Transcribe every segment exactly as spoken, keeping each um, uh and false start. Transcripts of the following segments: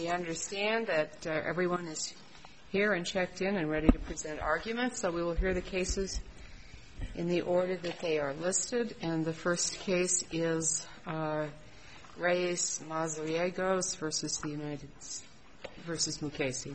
We understand that uh, everyone is here and checked in and ready to present arguments, so we will hear the cases in the order that they are listed. And the first case is uh, Reyes Mazariegos versus the United States versus Mukasey.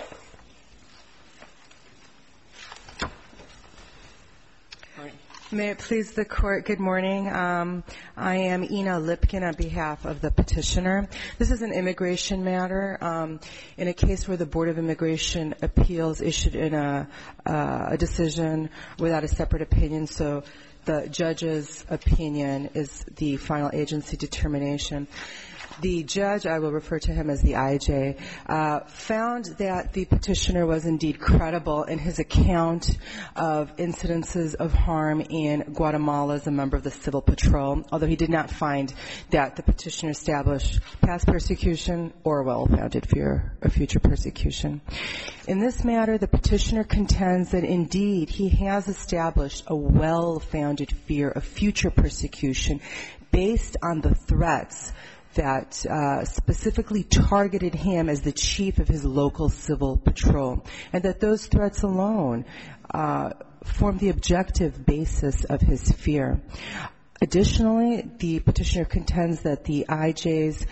May it please the Court, good morning. Um, I am Ina Lipkin on behalf of the petitioner. This is an immigration matter um, in a case where the Board of Immigration Appeals issued in a, uh, a decision without a separate opinion, so the judge's opinion is the final agency determination. The judge, I will refer to him as the I J, uh, found that the petitioner was indeed credible in his account of incidences of harm in Guatemala as a member of the Civil Patrol, although he did not find that the petitioner established past persecution or well-founded fear of future persecution. In this matter, the petitioner contends that indeed he has established a well-founded fear of future persecution based on the threats that uh, specifically targeted him as the chief of his local civil patrol, and that those threats alone uh, form the objective basis of his fear. Additionally, the petitioner contends that the I J's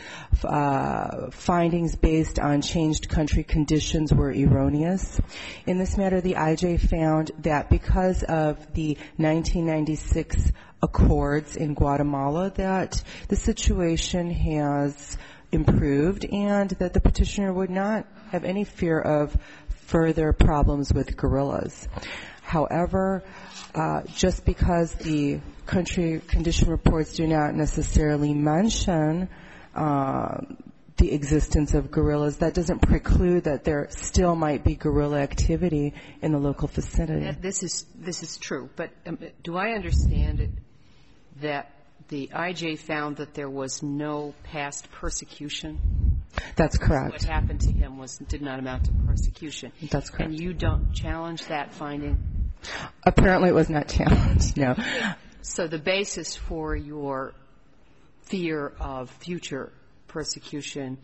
uh, findings based on changed country conditions were erroneous. In this matter, the I J found that because of the nineteen ninety-six accords in Guatemala, that the situation has improved and that the petitioner would not have any fear of further problems with guerrillas. However, uh, just because the country condition reports do not necessarily mention uh, the existence of guerrillas, that doesn't preclude that there still might be guerrilla activity in the local vicinity. This is this is true, but um, do I understand it that the I J found that there was no past persecution? That's correct. What happened to him was did not amount to persecution. That's correct. And you don't challenge that finding? Apparently it was not challenged, no. So the basis for your fear of future persecution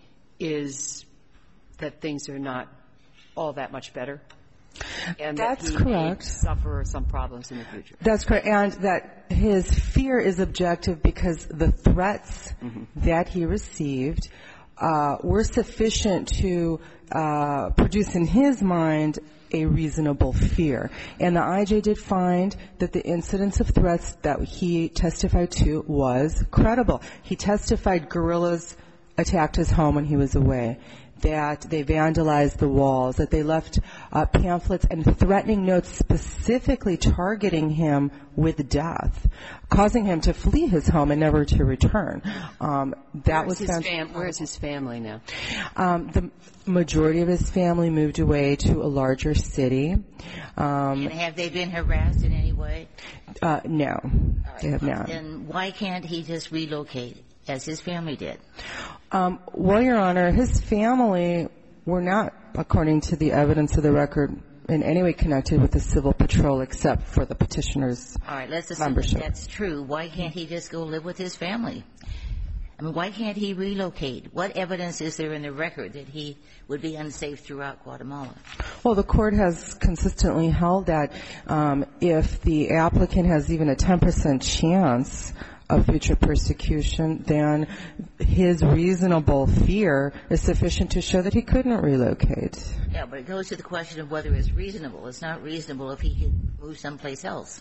is that things are not all that much better? And That's that he correct. may suffer some problems in the future. That's correct. And that his fear is objective because the threats mm-hmm. that he received uh, were sufficient to uh, produce in his mind a reasonable fear. And the I J did find that the incidence of threats that he testified to was credible. He testified guerrillas attacked his home when he was away, that they vandalized the walls, that they left uh, pamphlets and threatening notes specifically targeting him with death, causing him to flee his home and never to return. Um, that was found. Fam- where is his family now? Um, the majority of his family moved away to a larger city. Um, and have they been harassed in any way? Uh, no, right. They have not. Then why can't he just relocate, as his family did? Um, well, Your Honor, his family were not, according to the evidence of the record, in any way connected with the Civil Patrol except for the petitioner's All right, let's assume that that's true. Why can't he just go live with his family? I mean, why can't he relocate? What evidence is there in the record that he would be unsafe throughout Guatemala? Well, the court has consistently held that um, if the applicant has even a ten percent chance of future persecution, then his reasonable fear is sufficient to show that he couldn't relocate. Yeah, but it goes to the question of whether it's reasonable. It's not reasonable if he could move someplace else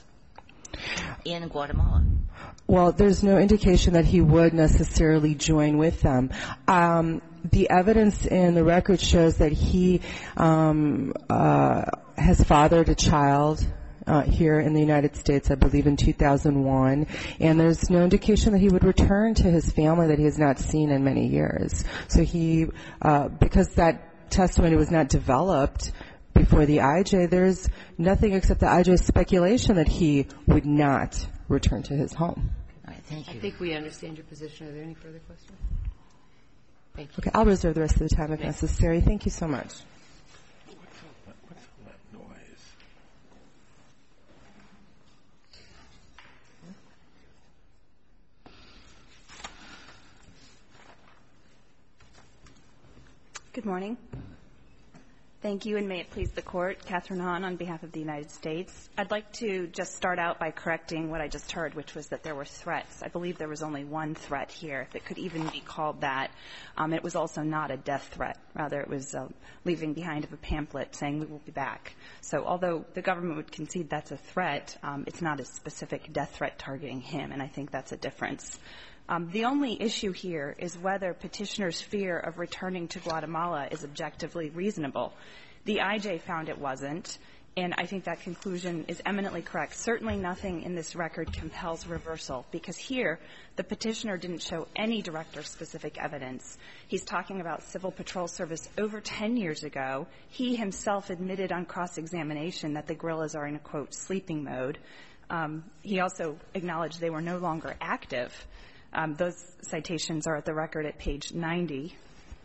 in Guatemala. Well, there's no indication that he would necessarily join with them. Um, the evidence in the record shows that he um, uh, has fathered a child Uh, here in the United States, I believe in two thousand one, and there's no indication that he would return to his family that he has not seen in many years. So he, uh, because that testimony was not developed before the I J, there's nothing except the I J's speculation that he would not return to his home. All right, thank you. I think we understand your position. Are there any further questions? Thank you. Okay, I'll reserve the rest of the time if necessary. Thank you so much. Good morning. Thank you, and may it please the Court. Catherine Hahn on behalf of the United States. I'd like to just start out by correcting what I just heard, which was that there were threats. I believe there was only one threat here that could even be called that. Um, it was also not a death threat. Rather, it was uh, leaving behind of a pamphlet saying we will be back. So although the government would concede that's a threat, um, it's not a specific death threat targeting him, and I think that's a difference. Um, the only issue here is whether petitioner's fear of returning to Guatemala is objectively reasonable. The I J found it wasn't, and I think that conclusion is eminently correct. Certainly nothing in this record compels reversal, because here the petitioner didn't show any direct or specific evidence. He's talking about Civil Patrol Service over ten years ago. He himself admitted on cross-examination that the guerrillas are in a, quote, sleeping mode. Um, he also acknowledged they were no longer active. Um, those citations are at the record at page ninety.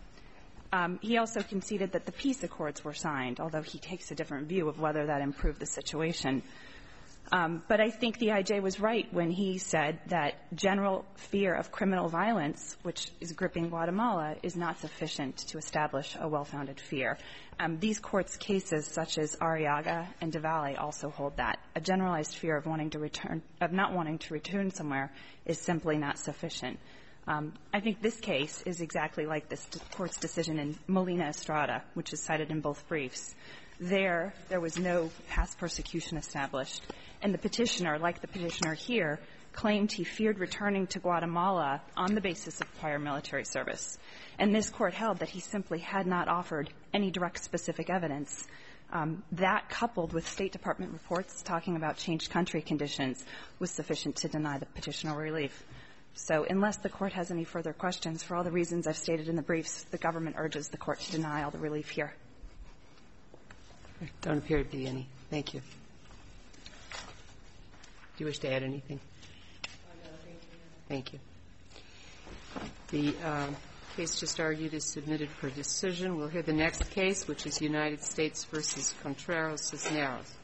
Um, he also conceded that the peace accords were signed, although he takes a different view of whether that improved the situation. Um, but I think the I J was right when he said that general fear of criminal violence, which is gripping Guatemala, is not sufficient to establish a well-founded fear. Um, these courts' cases, such as Arriaga and Devalle, also hold that. A generalized fear of wanting to return, of not wanting to return somewhere is simply not sufficient. Um, I think this case is exactly like this court's decision in Molina Estrada, which is cited in both briefs. There, there was no past persecution established, and the petitioner, like the petitioner here, claimed he feared returning to Guatemala on the basis of prior military service. And this court held that he simply had not offered any direct specific evidence. Um, that, coupled with State Department reports talking about changed country conditions, was sufficient to deny the petitioner relief. So unless the Court has any further questions, for all the reasons I've stated in the briefs, the government urges the Court to deny all the relief here. There don't appear to be any. Thank you. Do you wish to add anything? Thank you. The um, case just argued is submitted for decision. We'll hear the next case, which is United States versus Contreras Cisneros.